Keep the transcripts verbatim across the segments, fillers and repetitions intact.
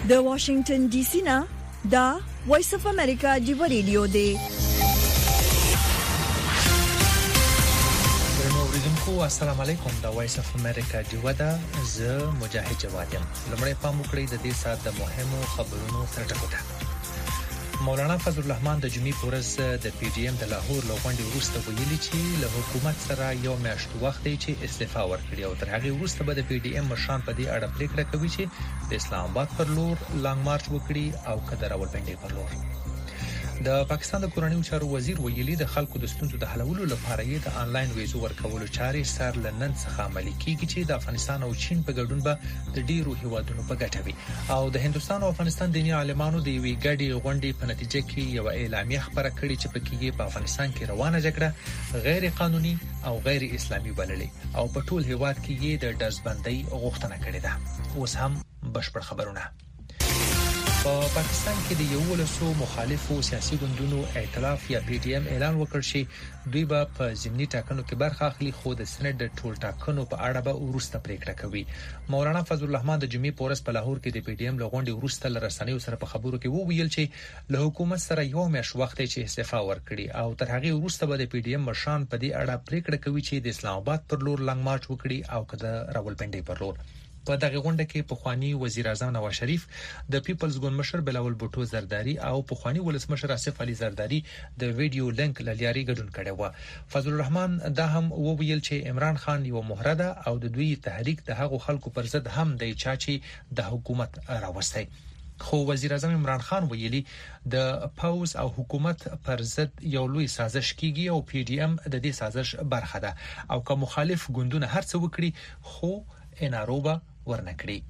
د واشنگټن ډي سي نه دا وایس اف امریکا دی ریډیو دی. السلام علیکم. دا وایس اف امریکا دی ودا ز مجاهد جواد یم. لمړی پام وکړئ د دې سات د مهمو خبرونو سرټکوټه. مولانا فضل الرحمن د جمعې پورز د پی ډی ایم د لاهور لوغونډي وروسته ویلي چې له حکومت سره یو میاشت وخت دی چې استعفا ورکړي او تر هغه وروسته به د پی ډی ایم مشران په دې اړه پریکړه کوي چې د اسلام آباد پر لور لانګ مارچ وکړي او کډه راولپنډي پر لور. د پاکستان د کورنیو چارو وزیر ویلي د خلکو د ستونزو د حلولو لپاره یې د انلاین ویزو ورکولو چارې سر لنن څخه عملي کیږي چې د افغانستان او چین په ګډون به د ډیرو هیوادونو په ګټه وي. او د هندستان او افغانستان دیني عالمانو د یوې ګډې غونډې په نتیجه کې یو اعلامیه خبره کړې چې په کې په افغانستان کې روانه جګړه غیر قانوني او غیر اسلامي بللې او په ټول هیواد کې یې د دزبندۍ غوښتنه کړې ده. اوس هم بشپړ خبرونه. په پاکستان کې د یو ولسو مخالفو سیاسي ګوندونو ائتلاف یا پی ډی ایم اعلان وکړ چې دوی به په ضمني ټاکنو کې برخه اخلي خو د سېنات د ټول ټاکنو په اړه به وروسته پریکړه کوي. مولانا فضل الرحمن د جمعې پورز په لاهور کې د پی ډی ایم لغونډي وروسته لرسنیو سره په خبرو کې وویل چې له حکومت سره یو میاشت وخت چې استعفا ورکړي او تر هغه وروسته به د پی ډی ایم مشران په دې اړه پریکړه کوي چې د اسلام آباد پر لور لانګ مارچ وکړي او کده راولپنډي پر لور. په دغه غونډه کې پخوانی وزیر اعظم نواز شریف، د پیپلز ګوند مشر بلاول بوټو زرداری او پخوانی ولسمشر آصف علي زرداری د ویډیو لینک لاري ګډون کړي و. فضل الرحمن دا هم وویل چې عمران خان یو مهره ده او د دوی تحریک د هغو خلکو پر ضد هم دی چې د حکومت راوستي. خو وزیر اعظم عمران خان ویلي د پاوز او حکومت پر ضد یو لوی سازش کیږي او پی ډی ایم د دې سازش برخه ده او که مخالف ګوندونه هر څه وکړي خو اناروبا ورنکړي.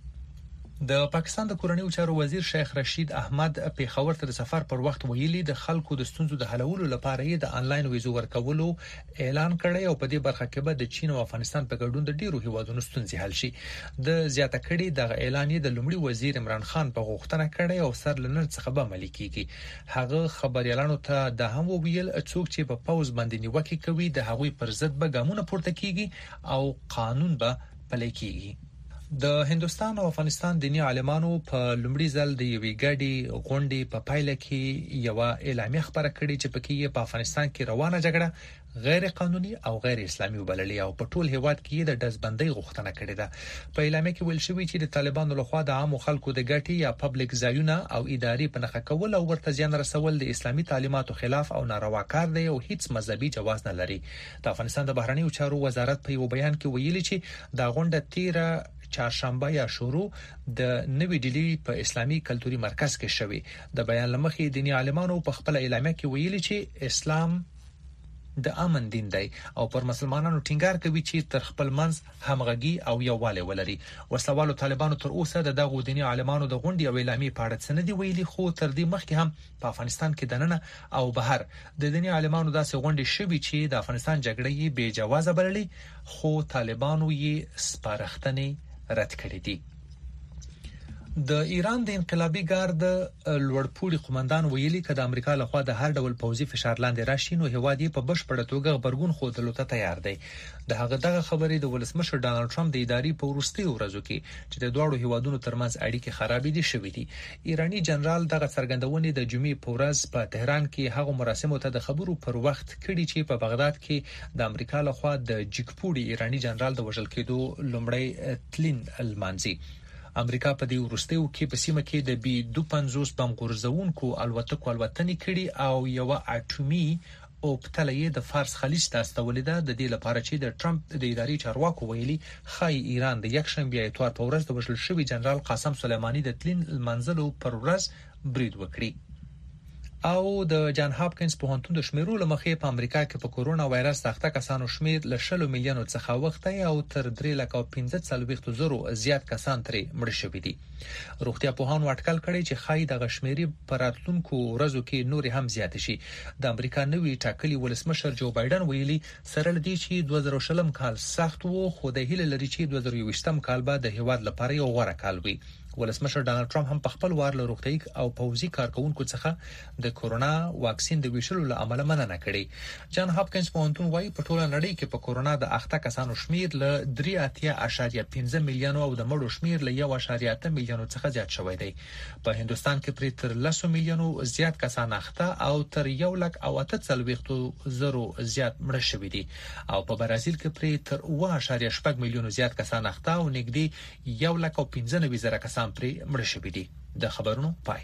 د پاکستان د کورنیو چارو وزیر شیخ رشید احمد پیښور ته د سفر پر وخت ویلي د خلکو د ستونزو د حلولو لپاره یې د انلاین ویزو ورکولو اعلان کړی او په دې برخه کې به د چین او افغانستان په ګډون د ډیرو هیوادونو ستونزې حل شي. د زیاته کړي د اعلان یې د لومړي وزیر عمران خان په غوښتنه کړی او سر لنر څخه به عملي کیږي. هغه خبريالانو ته د هم ویل څوک چې په پاوز باندې نیوکه کوي د هغوی پر ضد به ګامونه پورته کیږي او قانون به پلي کیږي. د هندستان او افغانستان دیني عالمانو په لومړي ځل د یوې ګډې غونډې په پایله کې یو اعلامیه خبره کړې چې پکې په افغانستان کې روانه جګړه غیر قانوني او غیر اسلامي وبللې او په ټول هیواد کې د دزبندۍ غوښتنه کړې ده. په اعلامیه کې ویل شوی چې د طالبانو لخوا د عامو خلکو د ګټې یا پبلک ځایونه او اداري په نښه کول او ورته زیان رسول د اسلامي تعلیماتو خلاف او ناروا کار دی او هیڅ مذهبي جواز نه لري. د افغانستان د بهرنیو چارو وزارت په یو بیان کې ویلي چې دا غونډه تیره چهارشنبه یا شروع د نوې ډیلی په اسلامي کلتوري مرکز کې شوی. د بیان لمخې دیني عالمانو په خپل اعلامیه کې ویلي چې اسلام د امن دین دی او پر مسلمانانو ټینګار کوي چې تر خپل منځ همغږي او یووالی ولري. وسلوالو طالبانو تر اوسه د دغو دیني عالمانو د غونډې او اعلامیې په اړه څه نه دی ویلي خو تر دې مخکې هم په افغانستان کې دننه او بهر د دیني عالمانو داسې غونډې شوي چې د افغانستان جګړه یې بې جوازه بللې خو طالبانو یې سپارښتنې رد کړې دي. د ایران د انقلابي ګارد لوړپوړي قومندان ویلي چې د امریکا لخوا د هر ډول پوځي فشار لاندې راشي نو هیواد یې په بشپړه توګه خبرګون خوندلو ته تیار دی. د هغه دغه خبرې د ولسمشر ډانلډ ټرمپ د اداري په وروستي ورځو کې چې د دوه هیوادونو ترمنځ اړیکې خرابې دي شوې دي. ایرانی جنرال دغه څرګندونې د جمعې په ورځ په تهران کې هغه مراسمو ته د خبرو پر وخت کړي چې په بغداد کې د امریکا لخوا د جګپوړي ایرانی جنرال د وژل کېدو لومړی تلین المانزي. امریکا په دې ورستیو کې په سیمه کې د بي دوه پنځوس بم غورځونکو الوتکو الوتنې کړي او یو اټومي اوبتلې د فارس خلیج ته استولې ده د دې لپاره چې د ټرمپ د اداري چارواکو ویلي خای ایران د یکشنبه اتوار په ورځ د وژل شوی جنرال قاسم سلیمانی د تلین المنزلو پر ورځ برید وکړي. او د جان هاپکینز پوهنتون د شمیرو لمخې په امریکا کې په کورونا وایرس اخته کسانو شمیر له شلو میلیونو څخه وخته او تر درې لک او پنځه څلوېښت زرو زیات کسان ترې مړ شوي دي. روغتیا پوهانو اټکل کړی چې خای د غشمیري پراتلونکو ورځو کې نور هم زیات شي. د امریکا نوی ټاکلي ولسمشر جو بایدن ویلي سره لدی چې دوه زره شلم کال سخت وو خو د هیله لري چې دوه زره یوویشتم کال به د هیواد لپاره یو غوره کال وي. ولسمشر ډانلډ ټرمپ هم په خپل وار له روغتي او پوځي کارکونکو څخه د کورونا واکسین د ویشلو له امله مننه کړې. جان هاپکینز پوهنتون وايي په ټوله نړۍ کې په کورونا د اخته کسانو شمیر له درې اتیا اعشاریه پنځه میلیون او د مړو شمیر له یو اعشاریه اته میلیون څخه زیات شوی دی. په هندستان کې پرې تر لس میلیونو زیات کسان اخته او تر یو لک او اته څلوېښت زرو زیات مړه شوي دي او په برازیل کې پرې تر اوه اعشاریه شپږ میلیون زیات کسان اخته او نږدې یو لک او پنځه نوي زره کسان پرې مړه شوي دي. د خبرونو پای.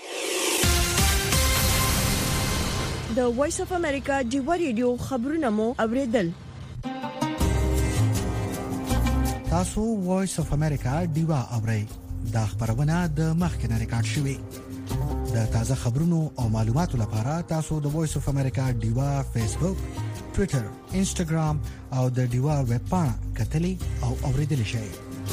د وایس اف امریکا ډیوا ریډیو خبرونه مو اوریدل. تاسو وایس اف امریکا ډیوا اورئ. دا خبرونه د مخکنه ریکارډ شوې. د تازه خبرونو او معلوماتو لپاره تاسو د وایس اف امریکا ډیوا فیسبوک، ټوئیټر، انسټاګرام او د ډیوا ویب پاڼه کتلي او اوریدل شئ.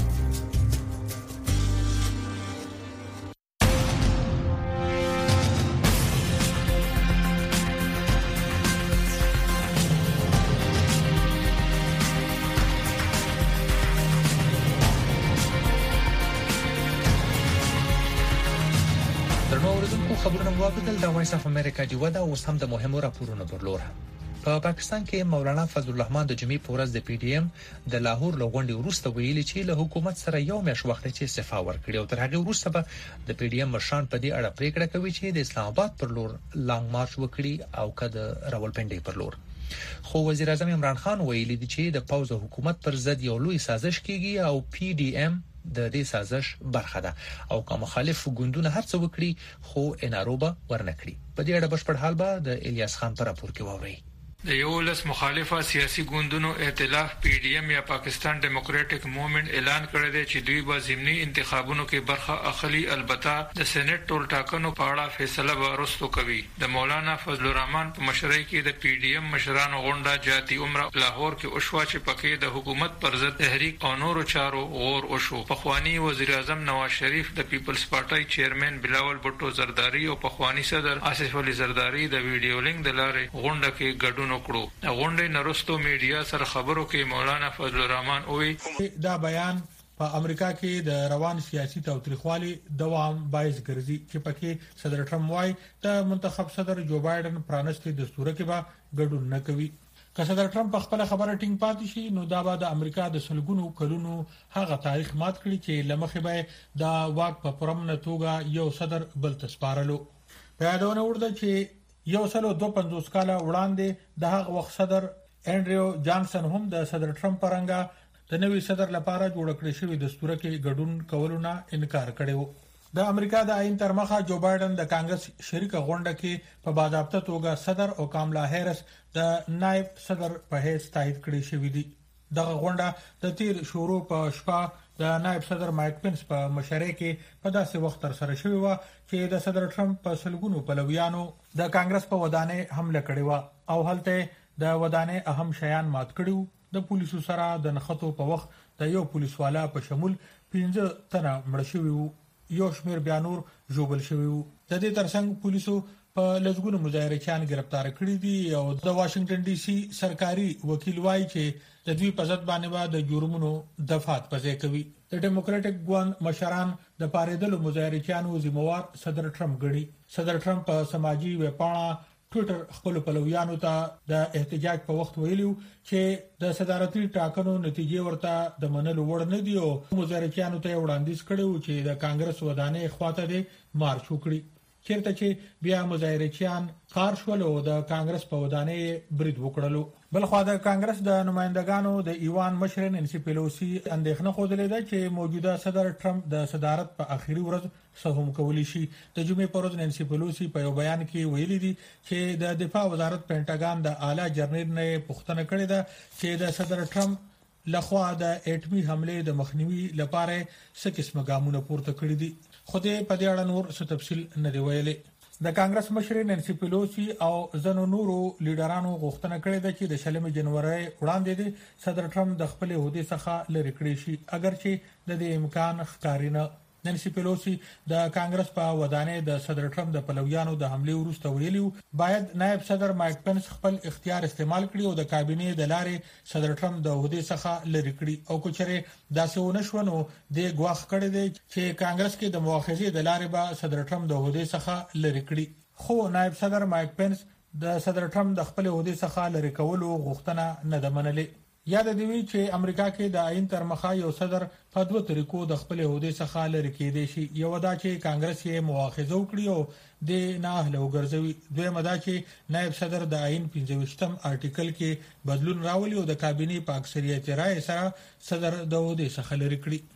خبرونه موافقل د وایس اف امریکا دی ودا اوس هم د مهمو راپورونو پرلور. په پاکستان کې مولانا فضل الرحمن د جمعې پورز د پی ډی ایم د لاهور لغونډي وروسته ویلي چې له حکومت سره یو میاشت وخت چې استعفا ورکړي او تر هغه وروسته به د پی ډی ایم مشران په دې اړه پریکړه کوي چې د اسلام آباد پر لور لانګ مارچ وکړي او کده راولپنډي پر لور. خو وزیر اعظم عمران خان ویلي دی چې د پوز حکومت پر ضد یو لوی سازش کیږي او پی ډی ایم د دې سازش برخه ده او کوم مخالف ګوندونه هڅه وکړي خو اناروبه ورنکړي. په دې اړه بشپړ حال به د الیاس خان پر راپور کې ووري. د یو لس مخالفه سیاسي ګوندونو ائتلاف پی ډی ایم یا پاکستان ډیموکراټک موومېنټ اعلان کړی دی چې دوی به ضمني انتخابونو کې برخه اخلي. البته د سېنات ټول ټاکنو په اړه فیصله به وروسته کوي. د مولانا فضل الرحمن په مشرۍ کې د پی ډی ایم مشرانو غونډه جاتی عمره لاهور کې اوشوا چې پکې د حکومت پر ضد تحریک او نورو چارو غور وشو. پخوانی وزیر اعظم نواز شریف، د پیپلز پارټي چیرمن بلاول بټو زرداری او پخوانی صدر آصف علي زرداری د ویډیو لینک د لارې غونډه کې ګډون وکړو. غونډې نرستو میډیا سره خبرو کې مولانا فضل الرحمن وی دا بیان په امریکا کې د روان سیاسي تاوتریخوالي دوام باعث ګرځي چې پکې صدر ټرمپ وايي د منتخب صدر جو بایدن پرانستي دستور کې به ګډون نه کوي. که صدر ټرمپ خپل خبره ټینګ پاتې شي نو دا به د امریکا د سلګونو کلونو هغه تاریخ مات کړي چې لمخې به دا واک په پرمنه توګه یو صدر بل تسپارلو. په یادونه ورده چې یو سلو دو پنځوس کاله وړاندې د هغه وخت صدر انډریو جانسن هم د صدر ټرمپ پرنګا د نوي صدر لپاره جوړ کړی شوی دستور کې ګډون کولو نه انکار کړی و. د امریکا د آئین تر مخه جو بایدن د کانګرس شریک غونډه کې په باضابطه توګه صدر او کاملا هریس د نائب صدر په حیث تایید کړی شوی دی. دغه غونډه د تیر شروع په شپه د نائب صدر مایک پنس په مشرۍ کې په داسې وخت تر سره شوی و چې د صدر ټرمپ په سلګونو پلویانو د کانګرس په ودانې حمله کړې و او هلته د ودانې اهم شیان مات کړیو. د پولیسو سره د نخښتو په وخت د یو پولیسوالا په شمول پنځه تنه مړ شوي وو، یو شمیر بیا نور ژوبل شوي وو. د دې ترڅنګ پولیسو په لږګونو مظاهرچیان گرفتار کړي دي او د واشنگټن ډي سي سرکاري وکیل وايي چې د دوی په ضد باندې د جرمونو دفعات پځې کوي. د ډیموکراټک ګوند مشران د پاریدلو مظاهرچیانو ذمہوار صدر ټرمپ ګڼي. صدر ټرمپ په سماجی ویبپاڼه ټوئیټر خپل پلویانو ته د احتجاج په وخت ویلو چې د صدارتي ټاکنو نتیجې ورته د منلو وړ نه دي او مظاهرچیانو ته وړاندیز کړو چې د کانګرس ودانې خواته دې مارچ وکړي. چیرته چې بیا مظاهرچیان کار شول او د کانګرس په ودانې برید وکړلو. بلخو د کانګرس د نمائندګانو د ایوان مشر نانسی پیلوسی اندېښنه خوده چې موجوده صدر ټرمپ د صدارت په اخیری ورځ سهم کولی شي. د جمعې پر ورځ نانسی پیلوسی په یو بیان کې ویلي دي چې د دفاع وزارت پینټاګان د اعلی جنرال نه پوښتنه کړې ده چې د صدر ټرمپ لخوا د اټمی حمله د مخنیوي لپاره څه قسمه ګامونه پورته کړی دي. خو دې په دې اړه نور څه تفصیل نه دی ویلي. د کانګرس مشر نانسی پیلوسی او ځنو نورو لیډرانو غوښتنه کړې ده چې د شلمې جنوري وړاندې د صدر ټرمپ د خپل عہدې څخه لری کړی شي، اگر چې د دې امکان ښکاري نه. نانسي پیلوسی د کانګرس په ودانۍ د صدر ټرمپ د پلویانو د حمله وروسته ویلي باید نائب صدر مایک پنس خپل اختیار استعمال کړي او د کابینې د لارې صدر ټرمپ د عہدې څخه لری کړي او کچره داسې ونه شو نو د غواخ کړي دي چې کانګرس کې د مؤاخذې د لارې به صدر ټرمپ د عہدې څخه لری کړي خو نائب صدر مایک پنس د صدر ټرمپ د خپل عہدې څخه لری کولو غوښتنه نه ده منلې. یاد دی وی چې امریکا کې د آئین تر مخه یو صدر په دوه طریقو د خپل عہدې څخه لری کېدی شي. یو دا چې کانګرس یې مؤاخذه وکړي او د ناهله وګرځوي، دویم دا چې نائب صدر د آئین پنځه ویشتم آرټیکل کې بدلون راولي او د کابینې په اکثریت رائے سره صدر د عہدې څخه لری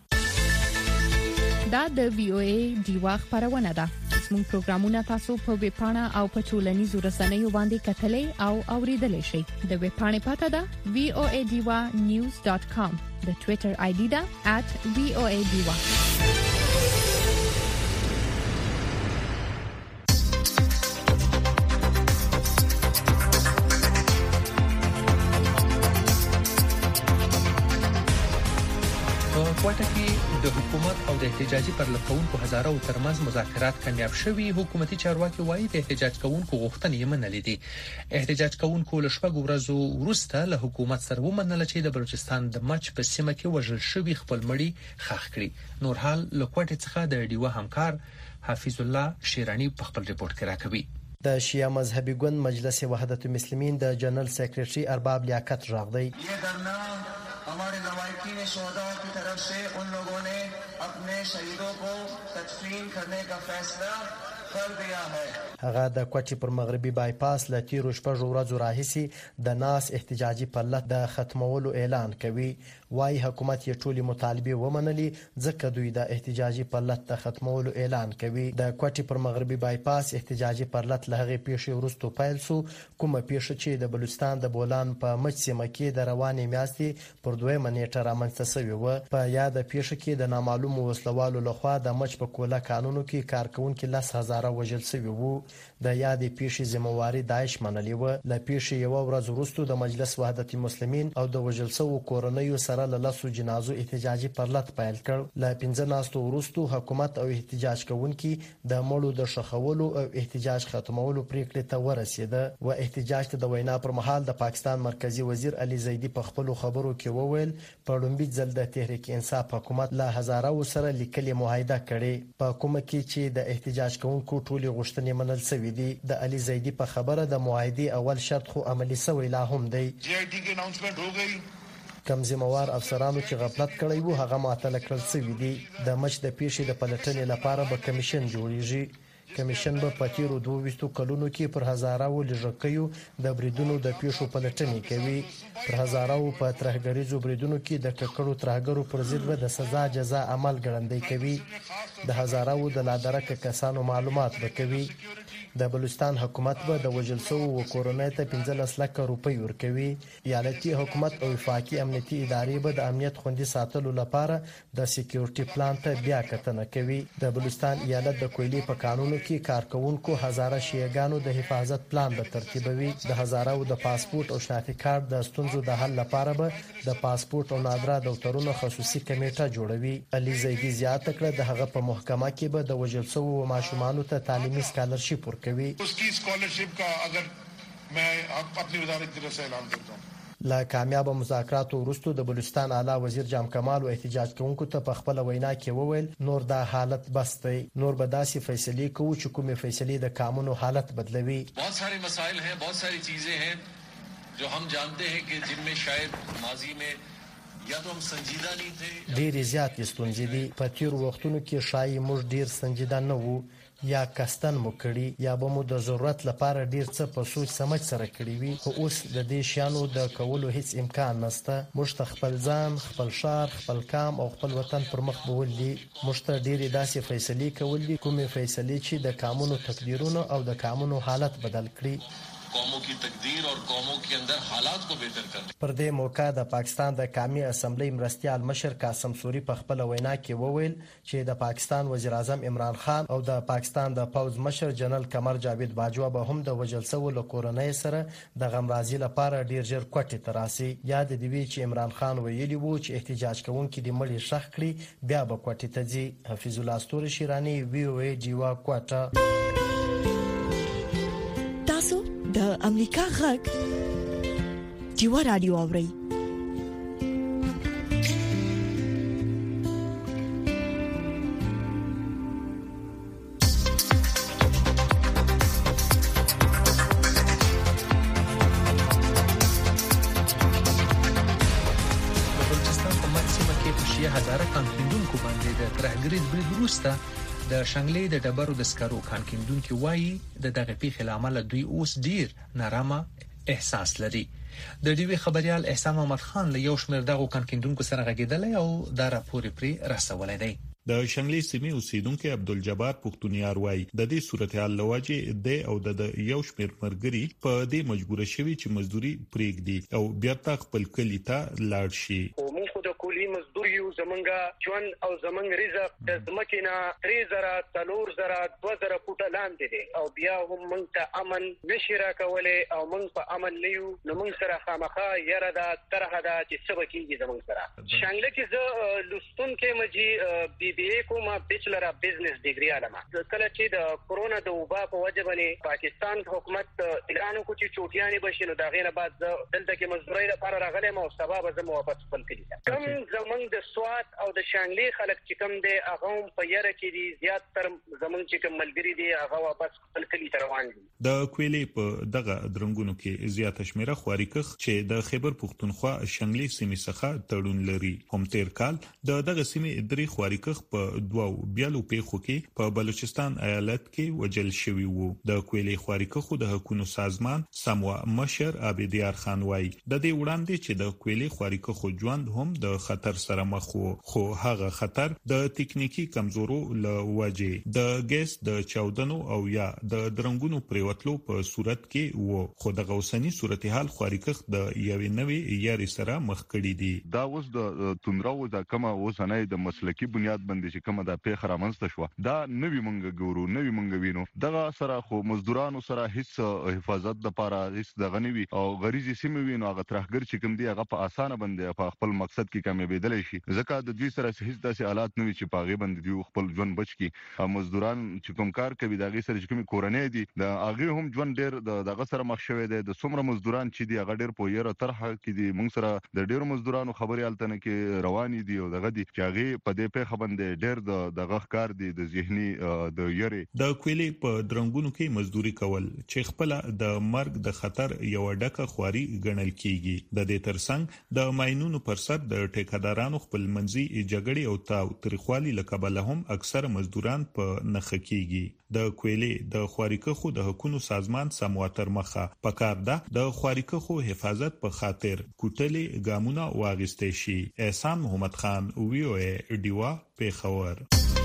کړي. دا د وی او ای دیوا خبرونه ده. زموږ پروګرامونه تاسو په ویب پاڼه او په ټولنیزو رسنیو باندې کتلې او اوریدلای شئ. د ویب پاڼې پته ده وی او ای دیوا نیوز ډاټ کام. د ټوئیټر آی ډي ده ات وی او ای دیوا. کوټه کې د حکومت او د احتجاجي پرلکونکو هزارو ترمنځ مذاکرات کامیاب شوي. حکومتي چارواکي وایي د احتجاج کوونکو غوښتنې یې منلې دي. احتجاج کوونکو له شپږ ورځو وروسته له حکومت سره ومنل چې د بلوچستان د مچ په سیمه کې وژل شوي خپل مړي ښخ کړي. نور حال له کوټه څخه د ډیوه همکار حفیظ الله شیرانی په خپل ریپورت کې راکوي. د شیعه مذهبي ګوند مجلس وحدت المسلمین د جنرال سیکریټري ارباب لیاقت راغلی. हमारे लवाहिकीन शोहदा की तरफ से उन लोगों ने अपने शहीदों को तदफीन करने का फैसला कर दिया है. هغه د کوټې پر مغربي بایپاس له تیرو شپږو ورځو راهیسې د ناس احتجاجي پلت د ختمولو اعلان کوي. وايي حکومت یې ټولې مطالبې ومنلي ځکه دوی د احتجاجي پلت د ختمولو اعلان کوي. د کوټې پر مغربي بایپاس احتجاجي پلت له هغې پیښې وروسته پیل شو کومه پیښه چې د بلوچستان د بولان په مچ سیمه کې د روانې میاشتې پر دویمه نیټه رامنځته شوې وه. په یاده پیښه کې د نامعلومو وسلوالو لخوا د مچ په کوله کانونو کې کارکونکي لس هزاره وژل شوي وو. د یادې پیښې ذمہواري داعش منلې وه. له پیښې یوه ورځ وروسته د مجلس وحدت المسلمین او د وژل شوو کورنیو سره له لسو جنازو احتجاجي پرلت پیل کړ. له پنځه ناستو وروسته حکومت او احتجاج کوونکي د مړو د ښخولو او احتجاج ختمولو پریکړې ته ورسېده. و احتجاج ته د وینا پر مهال د پاکستان مرکزی وزیر علي زیدي په خپلو خبرو کې وویل په لومړي ځل د تحریک انصاف حکومت له هزارو سره لیکلې معاهده کړې په کومه کې چې د احتجاج کوونکو ټولې غوښتنې منل شوې دي. د علي زیدي په خبره د معاهدې اول شرط خو عملي شوی لا هم دی. جی آئی ٹی کی اناؤنسمنٹ ہو گئی. کم ذمہوار افسرانو چې غفلت کړی وو هغه معطل کړل شوي دي. د مچ د پیښې د پلټنې لپاره به کمیشن جوړیږي. کمیشن به په تیرو دوه ویشتو کلونو کې پر هزارو لږکیو د بریدونو د پیښو پلټنې کوي. پر هزارو په ترهګریزو بریدونو کې د ککړو ترهګرو پر ضد به د سزا جزا عمل ګړندی کوي. د هزارو د لادرکه کسانو معلومات به کوي. د بلوچستان حکومت به د وژل شوو کورنۍ ته پنځلس لکه روپۍ ورکوي. ایالتي حکومت او وفاقي امنیتي ادارې به د امنیت خوندي ساتلو لپاره د سکیورټي پلان ته بیا کتنه کوي. د بلوچستان ایالت د کویلي په قانونو کې کارکونکو هزاره شیعاګانو د حفاظت پلان به ترتیبوي. د هزارو د پاسپورت او شناختی کارت د ستونزو د حل لپاره به د پاسپورت او نادره دفترونو خصوصي کمیټه جوړوي. علي زیدي زیاته کړه د هغه په محکمه کې به د وژل شوو ماشومانو ته تعلیمي سکالرشپ ورکوي. उसकी स्कॉलरशिप का अगर मैं अपनी वजारत की तरफ से ऐलान करता हूँ. لا کامیاب مذاکراتو وروسته د بلوچستان اعلی وزیر جام کمال او احتجاج کوونکو ته په خپل وینا کې وویل نور دا حالت بس دی. نور به داسې فیصلې کوو چې کومې فیصلې د قانون حالت بدلوي. बहुत सारे मसाइल हैं, बहुत सारी चीजें हैं जो हम जानते हैं कि जिनमें शायद माजी में या तो हम संजीदा नहीं थे. ډېرې زیاتې ستونزې دي. په تیرو وختونو کې شایي موږ ډېر سنجیده نه وو یا کستن مو کړي یا به مو د ضرورت لپاره ډیر څه په سوچ سمج سره کړی وي. خو اوس د دې شیانو د کولو هیڅ امکان نشته. موږ ته خپل ځان، خپل شهر، خپل کام او خپل وطن پر مخ بول دي. موږ ته ډېرې داسې فیصلې کول دي کومې فیصلې چې د قانونو تقدیرونو او د قانونو حالت بدل کړي. कौमों की तकदीर और कौमों के अंदर हालात को बेहतर करने। پر دې موقع د پاکستان د قومي اسمبلی مرستیال مشر قاسم سوري په خپل وینا کې وویل چې د پاکستان وزیر اعظم عمران خان او د پاکستان د پوز مشر جنرال قمر جاوید باجوا به هم د وجل سو له کورنۍ سره د غمرازي لپاره ډیر ژر کوټې ته راسي. یاد دی وی چې عمران خان ویلي وو چې احتجاج کوونکي د مړي شخ کړي بیا به کوټې ته ځي. حفیظ الله استور شیرانی وی او ای ډیوا کوټه. تاسو د امریکا غږ ډیوا رادیو اورئ. د شنګلې د ډبرو د سکرو کان کیندونکو وایي د دغه پیښې لامل دوی اوس ډیر نارامه احساس لري. د ډیوی خبريال احسان محمد خان له یو شمېر دغه کان کیندونکو سره غږیدل او دا راپور پرې رسولای دی. د شنګلې سیمې اوسیدونکو عبدالجبار پختونیار وایي د دې صورتحال لواجه د او د یو شمېر مرګري په دې مجبور شوي چې مزدوري پرېږدي او بیا خپل کلی ته لاړ شي. کولی مزدور یو زمونږه ژوند او زمونږ رزق د ځمکې نه درې زره څلور زره دوه زره فوټه لاندې دی او بیا هم موږ ته امن نشي راکولی او موږ په امن نه یو. نو موږ سره خامخا یره ده طرحه ده چې څه به کېږي زموږ سره. شانګله کې زه لوستونکی یم چې بي بي اے کوم بیچلر اف بزنس ډیګري علم. کله چې د کرونا د وبا په وجه باندې پاکستان حکومت اعلان وکړ چې چوټیانې بشي، نو دا غینه بعد دلته کې مزدوري لپاره راغلم او سبا به زه واپس خپل کړی. کم زمونږ د سوات او د شانګلې خلک چې کم دی هغه هم په یره کې دي، زیات تر زمونږ چې کوم ملګری دي هغه واپس خپل کلی ته روان دي. د کویلې په دغه درنګونو کې زیاته شمیره خواریکخ چې د خیبر پختونخوا شانګلې سیمې څخه تړون لري. هم تیر کال د دغه سیمې درې خواریکخ په دوو بیالو پیښو کې په بلوچستان ایالت کې وجل شوی وو. د کویلې خواریکخو د حکومت سازمان سموا مشر عبدیار خان وایي د دې وړاندې چې د کویلې خواریکخو ژوند هم د خطر سره مخ وو، خو هغه خطر د تکنیکی کمزورو له وجې د ګیس د چاودنو او یا د درنګونو پریوتلو په صورت کې وو. خو د غوسنی صورتحال خواریکخ د یوې نوې یاري سره مخ کړي دي. دا اوس د توندراو د کومه وسنۍ د مسلکی بنیاد باندې چې کومه د پیښه رامنځته شو، دا نوې منګه ګورو نوې منګه وینو. دغه سره خو مزدورانو سره هیڅ حفاظت د لپاره هیڅ دغه نوي او غریزي سیمه وینو. هغه ترهګر چې کوم دی هغه په اسانه باندې په خپل مقصد کې کامیابیدل شي، ځکه د دوی سره هیڅ داسې حالات نه وي چې په هغه باندې دوی خپل ژوند بچ کی. مزدوران چې کوم کار کوي د هغه سره چې کوم کورنۍ دي د هغه هم ژوند ډیر دغه سره مخ شوی دی. د څومره مزدوران چې دی هغه ډیر په یره طرحه کې دي. موږ سره د ډیرو مزدورانو خبرې التنه کې رواني دي او دغه دي چې هغه په دې پیښه باندې ډیر د دغه کار دي د ذهني د یری. د کویلې په درنګونو کې مزدوري کول چې خپل د مرګ د خطر یو ډکه خواري ګڼل کیږي. د دې ترڅنګ د ماينونو پر سر د ټیکادارانو خپل منځي جګړې او تاو تاریخوالي لکبل هم اکثر مزدوران په نخ کیږي. د کویلې د خواریکخو د حکومت سازمان سمواتر مخه پکار ده د خواریکخو حفاظت په خاطر کوټلې ګامونه واغستې شي. احسان محمد خان وی او ای ډیوا پیښور.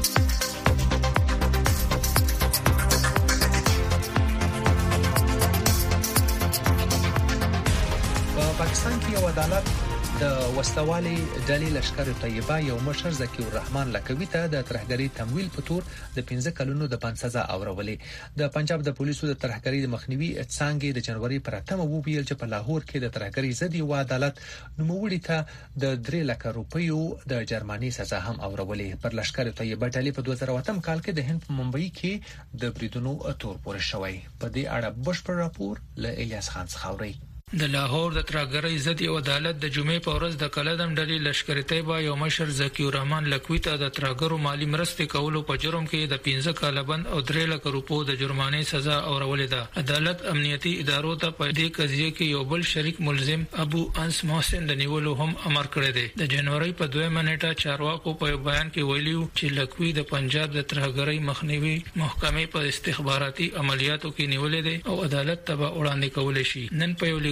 په پاکستان کې یو عدالت د وسلوالي ډلې لشکر طیبه یو مشر ذکی الرحمن لکوي ته د ترهګری تمویل په تور د پنځه کلونو د پنځه سزا اورولې. د پنجاب د پولیسو د ترهګری د مخنیوي څنګه د جنوري پر اتمه وویل چې په لاهور کې د ترهګری ضد یو عدالت نوموړي ته د درې لک روپیو د جرماني سزا هم اورولې. پر لشکر طیبه ډلې په دوه زره اووه کال کې د هند په ممبئی کې د بریدونو تور پورې شوی. په دې اړه بشپړ راپور له الیاس خان څخه اوري. د لاهور د ترهګرۍ ضد یو عدالت د جمعې په ورځ د کلدم ډلې لشکر طیبه یو مشر ذکی الرحمن لکوي ته د ترهګرو مالی مرستې کولو په جرم کې د پنځه کاله بند او درې لک روپو د جرمانې سزا اورولې ده. عدالت امنیتي ادارو ته په دې قضیه کې یو بل شریک ملزم ابو انس محسن د نیولو هم امر کړی دی. د جنوري په دویمه نیټه چارواکو په بیان کې ویلي چې لکوي د پنجاب د ترهګرۍ مخنیوي محکمې په استخباراتي عملیاتو کې نیولې ده او عدالت ته وړاندې کول شي. نن په یو لیک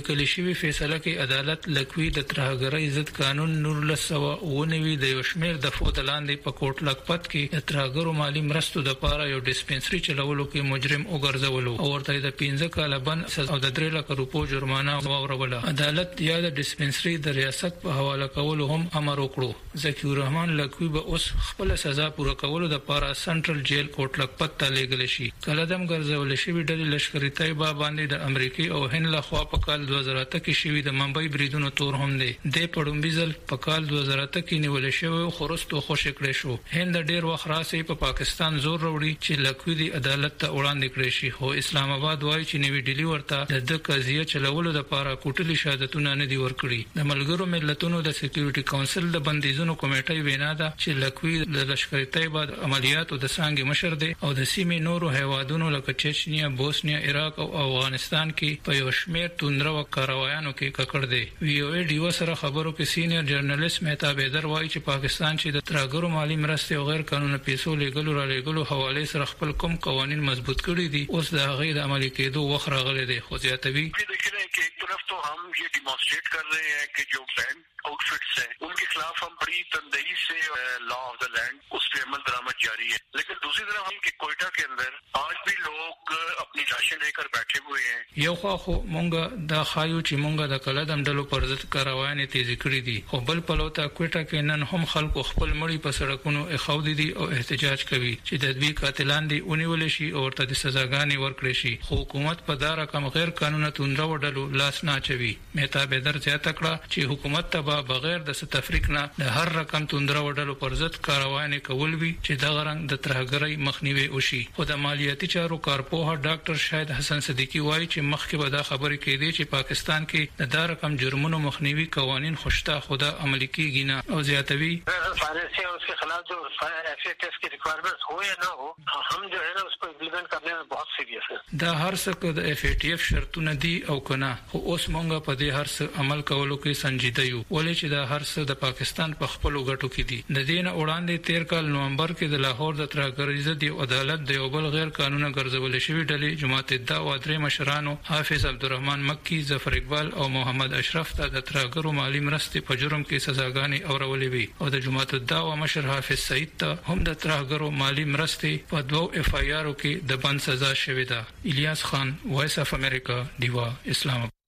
لیکل شوی فیصله کې عدالت لکوي د ترهګرۍ ضد قانون نور لسو ونوي د یو شمېر د فوتلاندې په کوټ لکپت کې د ترهګرو مالی مرستو د لپاره یو ډیسپنسري چلولو کې مجرم وګرځولو او ورته د پنځه کاله بند او د درې لک روپو جرمانه واوروله. عدالت یا د ډیسپنسري د ریاست په حواله کولو هم امر وکړو. ذکی الرحمن لکوي به اوس خپل سزا پوره کولو د لپاره سنټرل جیل کوټ لکپت ته لېږل شي. کله دم ګرځول شوی ډلې لشکري طیبه باندې د امریکای او هند له خوا په کال دوه زره اته کې شوی د ممبئی بریدونو تور هم دی. د پړومبیزل په کال دوه زره اته کې نیول شوی او خرستو خوش کړی شو. هند ډیر وخت راسي په پاکستان زور وروړي چې لکوي د عدالت ته وړاندې کړی شي. خو اسلام آباد وایي چې نوی ډیلی ورته د قضیه چلولو لپاره کوټلي شهادتونه نه دي ورکړي. د ملګرو ملتونو د سکیورټي کونسل د بندیزونو کمیټې وینا ده چې لکوي د لشکري طیبه د عملیاتو د څنګه مشر دی او د سیمې نورو هیوادونو لکه چچنیا، بوسنیا، عراق او افغانستان کې په یو شمېر توندرو کاروایانو کې ککړ دی. وی او ای ډیو سره خبرو کې سینیئر جرنالیست مهتاب حیدر وایي چې پاکستان چې د ترهګرو مالی مرستې او غیر قانوني پیسو لګلو را لګلو حواله سره خپل کوم قوانين مضبوط کړي دي، اوس د هغه د عملي کېدو وخت راغلی دی. خو زیاتوي कि एक तरफ तो हम ये डिमॉन्स्ट्रेट कर रहे हैं कि जो बैंड आउटफिट्स हैं उनके खिलाफ हम बड़ी तंदही से लॉ ऑफ द लैंड उस पे अमल दरामद जारी है. लेकिन दूसरी तरफ हम कि कोयटा के अंदर आज भी लोग अपनी लाशें लेकर बैठे हुए हैं. یو خو خو مونږه د خایو چې مونږه د کلدم ډلو پر ضد کاروانې تیزی کړې دي. خو بل په لوته کوټه کې نن هم خلکو خپل مړی په سړکونو اخاو دي او احتجاج کوي چې د دوی قاتلان دي ونیول شي او ورته د سزاګانې ورکړي شي. خو حکومت په دا رقم غیر قانوني توندرو ډلو لاس نه اچوي. مهتاب حیدر زیاته کړه چې حکومت ته به بغیر د تفریق نه د هر رقم توندرو ډلو پر ضد کاروانې کول وي چې د غرنګ د ترهګرۍ مخنیوي وشي. خو د مالیاتي چارو کارپوه ډاکټر شاهد حسن صدیقی وایي چې مخکې به دا خبرې کېدې چې پاکستان کې د دا رقم جرمونو مخنیوي قوانين خوشته خدا عملي کیږي نه. او زیاتوي فارسی اور اس کے خلاف جو ایف اے ٹیسٹ کی ریکوائرمنٹس ہو یا نہ ہو ہم جو ہے نا اس کو امپلیمنٹ کرنے میں بہت سیریس ہے. دا هر څه د ایف اے ټی ایف شرطونه دي او کنه. خو اوس مونږه په دې هر څه عمل کولو کې سنجیده یو ولې چې دا هر څه د پاکستان په خپل غټو کې دي. د دین وړاندې تیر کال نومبر کې د لاهور د ترهګرۍ ضد عدالت د یو بل غیر قانوني ګرځول شوی ډلې جماعت الدعوه درې مشرانو حافظ عبدالرحمن مکی، ظفر اقبال او محمد اشرف ته د ترهګرو مالی مرستې په جرم کې سزاګانې اورولې وي او د جماعت الدعوه مشر حافظ سعید ته هم د ترهګرو مالی مرستې په دوه اف آی آر کې د بند سزا شوې ده. الیاس خان، وایس اف امریکا، دیوا، اسلام آباد.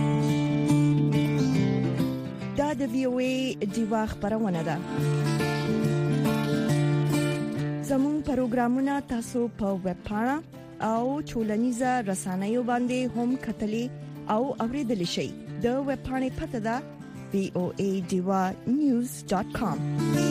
دا د وی او ای دیوا خبرونه ده. زموږ پروګرامونه تاسو په ویب پاڼه او ټولنیزه رسنیو باندې هم کتلی او اوریدلی شئ. د ویب پاڼې پته ده وی او ای دیوا نیوز ډاٹ کام.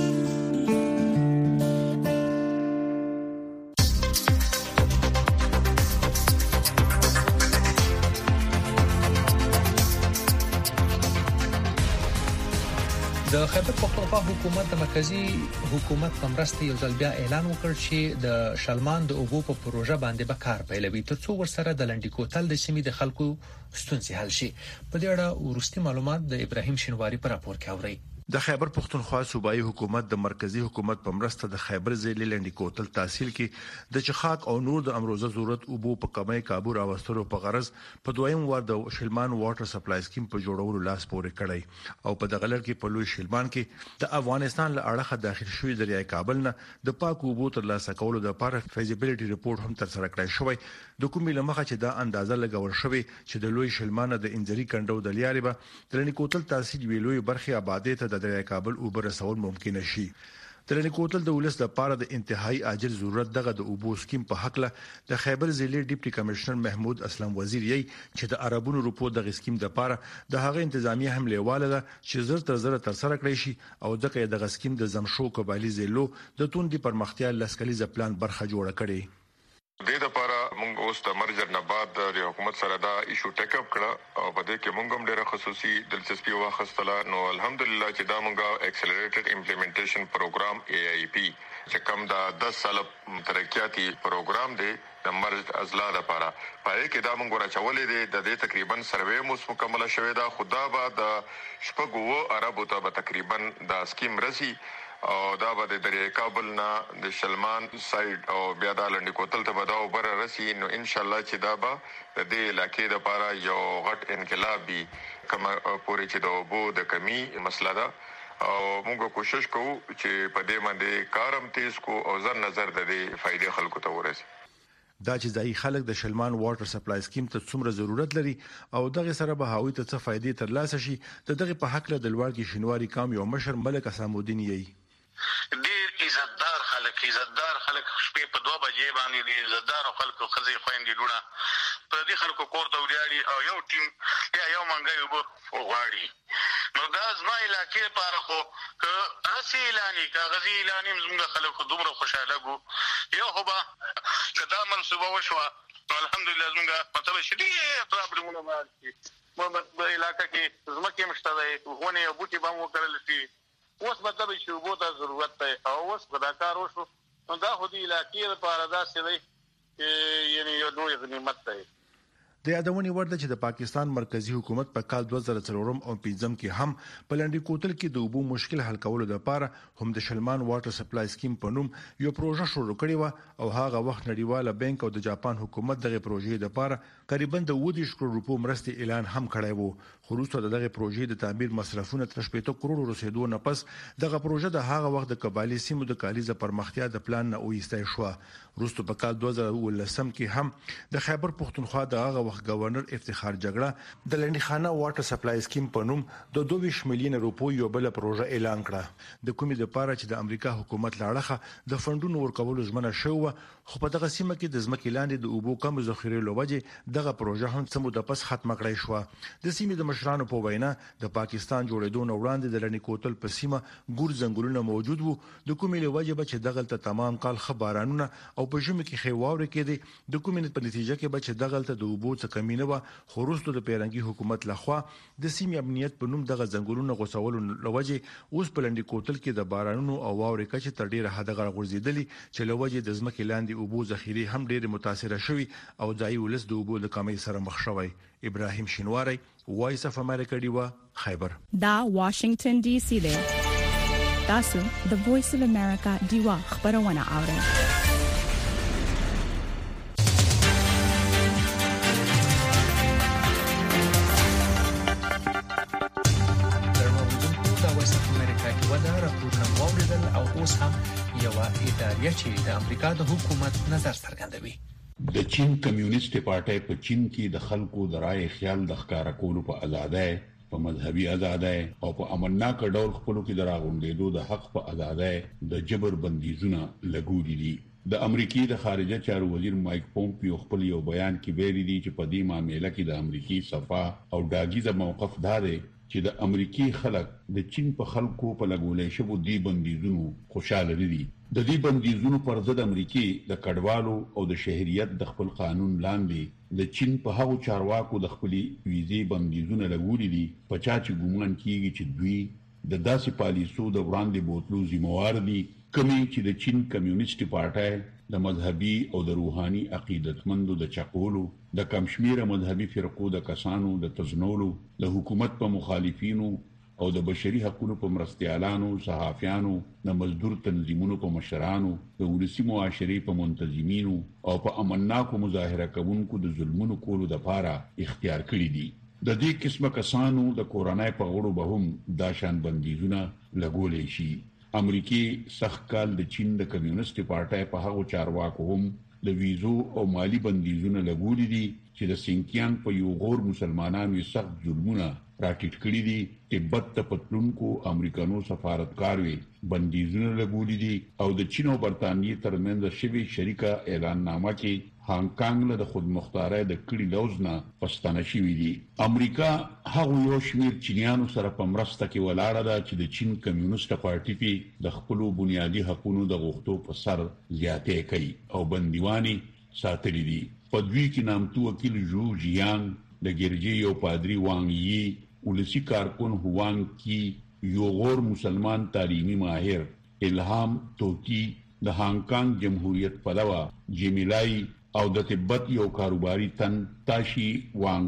د خیبر پختونخوا حکومت د مرکزی حکومت په مرسته یو ځل بیا اعلان وکړ چې د شلمان د اوبو په پروژه باندې به کار پیلوي ترڅو ورسره د لنډی کوتل د سیمې د خلکو ستونزې حل شي. په دې اړه ورستي معلومات د ابراهیم شینواری په راپور کې اوري. د خیبر پختونخوا صوبایي حکومت د مرکزی حکومت په مرسته د خیبر ضلع لنډی کوتل تحصیل کې د چخاک او نور د امروزه ضرورت اوبو په کمۍ کابو راوستلو په غرض په دویم وار د شلمان واټر سپلای سکیم په جوړولو لاس پورې کړی او په دغه لړ کې په لوی شلمان کې د افغانستان له اړخه داخل شوی دریای کابل نه د پاک اوبو ترلاسه کولو لپاره فیزیبিলিټي ریپورت هم تر سره کړی شوی. د کومې لمخه چې دا اندازه لګول شوی چې د لوی شلمان د انځري کندو د لیارې به د لنډی کوتل تحصیل ویلوي برخه آبادی ته د دریای کابل اوبه رسول ممکن شي. د لنډی کوتل د ولس لپاره د انتهایی عاجل ضرورت دغه د اوبو سکیم په حق له د خیبر ضلع ډیپټي کمشنر محمود اسلم وزیر یې چې د عربونو روپو د سکیم لپاره د هغه انتظامیه هم لیواله ده چې زر تر زر تر سره کړی شي او دغه د سکیم د زمشو قبایلی ضلعو د توندي پرمختیا لسکلیزه پلان برخه جوړه کړي. د دې لپاره موږ اوس د مرجر نه بعد د حکومت سره دا ایشو ټیک اپ کړه او په دې کې موږ هم ډېر خصوصي دلچسپي واخیستله. نو الحمدلله چې دا موږ ایکسلریټډ امپلیمنټیشن پروګرام ای آی پی چې کوم دا دس سال ترقیاتي پروګرام دی د مرج ازلا لپاره پای کې دا موږ راچولې دي. د دې تقریبا سروې مو مکمل شوې ده. خدا به د شپږو عربو ته به تقریبا دا سکیم رسی او دا به د دریای کابل نه د شلمان سایډ او بیا د لنډی کوتل ته به دا اوبه رسي. نو ان شاء الله چې دا به د دې علاقې لپاره یو غټ انقلاب وي کومه پورې چې د اوبو د کمی مسله ده. او موږ کوشش کوو چې په دې باندې کارم تیز کو او زر نظر د دې فائدې خلکو ته ورسي. دا چې ځای خلک د شلمان واټر سپلای سکیم ته څومره ضرورت لري او دغه سره به هاوی ته څه فائدې ترلاسه شي د دغه په حق له د لوړګي شینواری کام یو مشر ملک اسامودین یې ډیر عزتدار خلک عزتدار خلک شپې په دوه بجې باندې دي عزتدار خلک خزي خويندې ډوړه په دې خلکو کور ته وړي او یو ټیم یا یو منګي وب وغاړي. نو دا زما علاقې لپاره خو که اسی اعلاني کاغذي اعلاني زموږ خلکو دومره خوشاله ګو یو خو به کدا منصوبه وشوه الحمدلله زموږ مطلب شدید پرابلمونه باندې په علاقې کې زمکه مشته ده ونه یو بوټي به مو کړل شي اوس مطلب چې وبو ته ضرورت ده او اوس په کار وشو نو دا خو دې علاقې لپاره دا سړي یعنی یو لوی غنیمت ده. د یادونې ورده چې د پاکستان مرکزی حکومت په کال دوه زره څلور او پنځم کې هم په لنډی کوتل کې د اوبو مشکل حل کولو لپاره هم د شلمان واټر سپلای سکیم په نوم یو پروژه شروع کړې و او هغه وخت نړیواله بانک او د جاپان حکومت دغه پروژې لپاره تقریبا د ودیش کروڑ روپو مرستې اعلان هم کړی وو. خو وروسته دغه پروژې د تعمیر مصرفونه تر شپږ کروڑ رسیدو نه پس دغه پروژه د هغه وخت د قبایلی سیمو د کالیزه پرمختیا د پلان نه وایستای شو. وروسته په کال دوه زره ولسم کې هم د خیبر پښتونخوا د هغه وخت گورنر افتخار جګړه د لنډی خانه واټر سپلای سکیم په نوم د دوه ویشت میلیون روپو یو بل پروژه اعلان کړه د کومې لپاره چې د امریکا حکومت لاړه د فندونو ورکولو ژمنه شوه. خو په دغه سیمه کې د ځمکې لاندې د اوبو کم ذخیره لوجه دغه پروژه هم څه موده پس ختمه کړای شو. د سیمې د مشرانو په وینا د پاکستان جوړېدو نه وړاندې د لنډی کوتل په سیمه ګور ځنګلونه موجود وو د کومې لوجه چې دغه ته تمام کال خبرانونه او په ژمي کې خیواوري کېدي د کومې په نتیجه کې به چې دغه ته د اوبو څخه کمینه و خو وروسته د پیرنګي حکومت لخوا د سیمې امنیت په نوم دغه ځنګلونه غوڅولو لوجه اوس په لنډی کوتل کې د بارانونو او واوري کچه تر ډیره حد غورځېدلې چې لوجه د ځمکې لاندې اوبو ذخیره هم ډیره متاثره شوی او ځای ولس د اوبو د کمی سره مخ شوی. ابراهیم شینواری وایس اف امریکا دیوا خیبر. دا واشنگټن ډي سي دی. تاسو د وایس اف امریکا دیوا خبرونه اورئ. اوس هم یو ادارې چې د امریکا د حکومت نظر څرګندوي. د چین کمیونیست پارټي په چین کې د خلکو د رائے خیال د ښکارا کولو په ازادۍ په مذهبي ازادۍ او په امنناک ډول خپلو کې دراغونډېدو د حق په ازادۍ د جبر بندیزونه لګولي دي. د امریکای د خارجه چارو وزیر مایک پومپیو خپل یو بیان کې ویلي دي چې په دې معاملې کې د امریکای صفا او داګیزه موقف داري چې د امریکای خلک د چین په خلکو په لګولې شوو دی بندیزونو خوشاله دي. د دې بندیزونو پر ضد امریکای د کډوالو او د شهریت د خپل قانون لاندې د چین په هغو چارواکو د خپل ویزې بندیزونه لګولې دي په چا چې ګومان کیږي چې دوی د داسې پالیسو د وړاندې بوتلو ذمہوار دي کومي چې د چین کمیونیست پارټي د مذهبي او د روحاني عقیدتمندو د چقولو د کمشمیره مذهبي فرقو د کسانو د تزنولو د حکومت په مخالفینو او د بشري حقوقو په مرستيالانو صحافیانو د مزدور تنظیمونو په مشرانو د ولسی معاشري په منتظمینو او په امنناکو مظاهره کوونکو د ظلمونو کولو د پاره اختیار کړی دي. د دې قسمه کسانو د کورونای په غړو به هم دا شان بندیزونه لګولې شي. امریکای سخت کال د چین د کمیونیست پارټي په هغو چارواکو هم د ویزو او مالی بندیزونه لګولې دي چې د سینکیانګ په یو غور مسلمانانو سخت ظلمونه راټیټ کړی دي. تبت ته پتلونکو امریکانو سفارتکاروي بندیزونه لګولې دي او د چین او برتانیې ترمنځ شوی شریکه اعلان نامه کې هانګ کانګ له خود مختارۍ د کړي لوزنه پښتنه شوې دي. امریکا هغه یو شمیر چینیانو سره په مرسته کې ولاړه ده چې د چین کمیونیست پارټي په د خپل بنیادی حقوقو د غوښتو په سر زیاتې کوي او بندیواني ساتلې دي. په دوی کې نامتو وکیل جو جیانګ د ګرجی یو پادری وانګ یي ولسی کارکون هوانګ کی یو غور مسلمان تعلیمي ماهر الهام توتی د هانګ کانګ جمهوریت پلوه جیمیلای او د تبت یو کاروباري تن تاشي وانګ چوک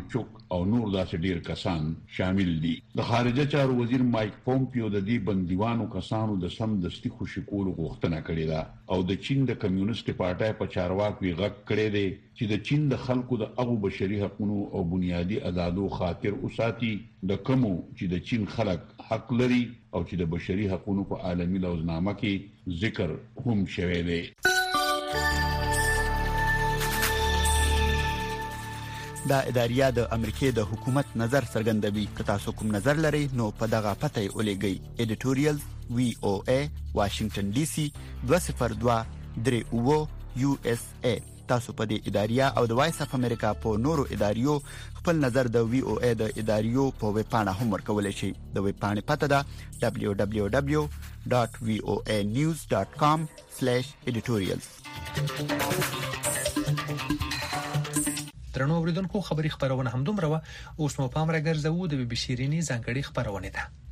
او نور داسې ډیر کسان شامل دي. د خارجه چارو وزیر مایک پومپیو د دې بندیوانو کسانو د سم دستي خوشی کولو غوښتنه کړې ده او د چین د کمیونست پارټای په چارواکي غږ کړی دی چې د چین د خلکو د هغو بشري حقوقو او بنیادی آزادو خاطر اوساتي د کومو چې د چین خلک حق لري او چې د بشري حقوقو په عالمي لوزنامه کې ذکر هم شوی دی. دا اداریه د امریکای د حکومت نظر څرګندوي. که تاسو کوم نظر لرئ نو په دغه پته ولېږئ. ایډیټوریال وی او ای واشنگټن ډي سي دوه صفر دوه درې اوه یو اس ای. تاسو په دې اداریه او د وایس اف امریکا په نورو اداریو خپل نظر د وی او ای د اداریو په ویب پاڼه هم ورکولای شئ. د ویب پاڼې پته ده دبليو دبليو دبليو ډاټ وی او ای نیوز ډاټ کام سلیش ایډیټوریالز. ترنو اوریدونکو خبری خبرونه هم دومره و. اوس مو پام راګرځوو د بي بي سي رینی ځانګړي خبرونه ده.